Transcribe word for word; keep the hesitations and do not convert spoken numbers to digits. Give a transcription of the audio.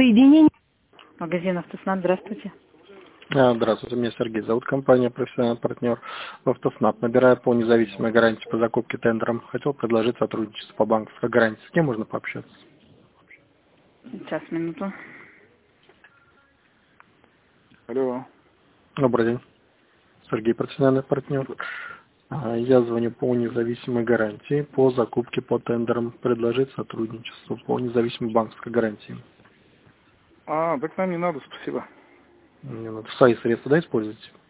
Соединение. Магазин «Автоснаб», здравствуйте. А, Здравствуйте, меня Сергей зовут, компания «Профессиональный партнер» в «Автоснаб». Набираю по независимой гарантии по закупке тендером. Хотел предложить сотрудничество по банковской гарантии. С кем можно пообщаться? Сейчас, минуту. Алло. Добрый день. Сергей, профессиональный партнер. А, Я звоню по независимой гарантии по закупке по тендерам. Предложить сотрудничество по независимой банковской гарантии. А, так нам не надо, спасибо. Мне надо свои средства, да, использовать?